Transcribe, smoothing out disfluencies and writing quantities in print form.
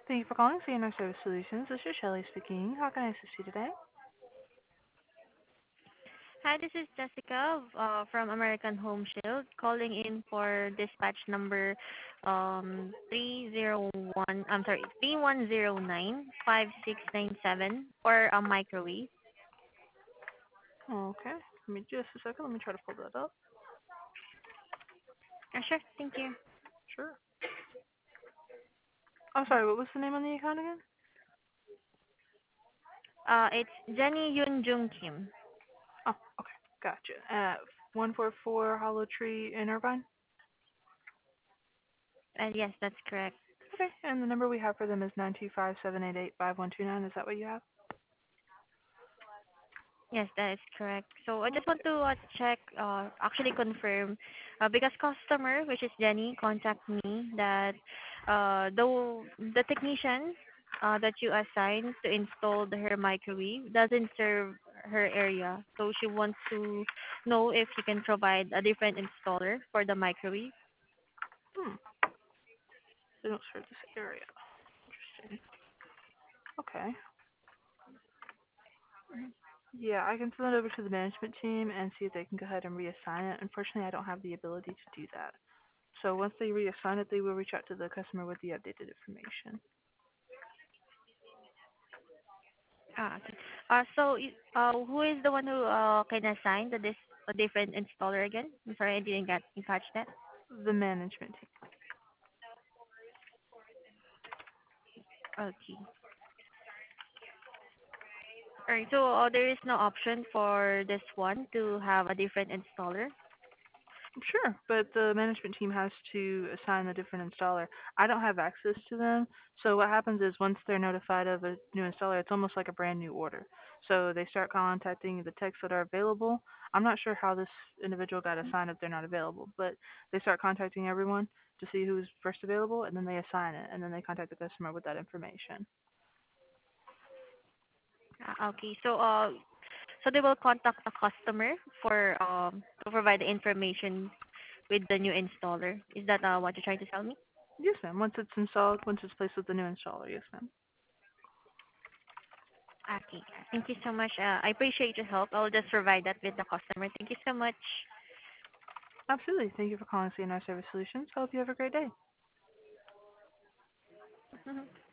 Thank you for calling CNR Service Solutions. This is Shelley speaking. How can I assist you today? Hi, this is Jessica from American Home Shield calling in for dispatch number 301, I'm sorry, 31095697 for a microwave. Okay. Give me just a second. Let me try to pull that up. Sure, thank you. Sure. I'm sorry, what was the name on the account again? It's Jenny Yoon Jung Kim. Oh, okay. Gotcha. At 144 Hollow Tree in Irvine? Yes, that's correct. Okay. And the number we have for them is 925-788-5129. Is that what you have? Yes, that is correct. So I just want Okay. to check, actually confirm, because customer, which is Jenny, contact me that the technician that you assigned to install her microwave doesn't serve her area. So she wants to know if you can provide a different installer for the microwave. Hmm. They don't serve this area. Interesting. Okay. Yeah, I can send it over to the management team and see if they can go ahead and reassign it. Unfortunately, I don't have the ability to do that. So once they reassign it, they will reach out to the customer with the updated information. Okay. Who is the one who can assign this a different installer again? I'm sorry, I didn't get catch that. The management team. Okay. Alright, so there is no option for this one to have a different installer. Sure, but the management team has to assign a different installer. I don't have access to them, so what happens is once they're notified of a new installer, it's almost like a brand new order. So they start contacting the techs that are available. I'm not sure how this individual got assigned if they're not available, but they start contacting everyone to see who's first available, and then they assign it, and then they contact the customer with that information. Okay, so they will contact the customer for to provide the information with the new installer. Is that what you're trying to tell me? Yes, ma'am. Once it's installed, once it's placed with the new installer, yes, ma'am. Okay, thank you so much. I appreciate your help. I'll just provide that with the customer. Thank you so much. Absolutely. Thank you for calling CNR Service Solutions. Hope you have a great day. Mhm.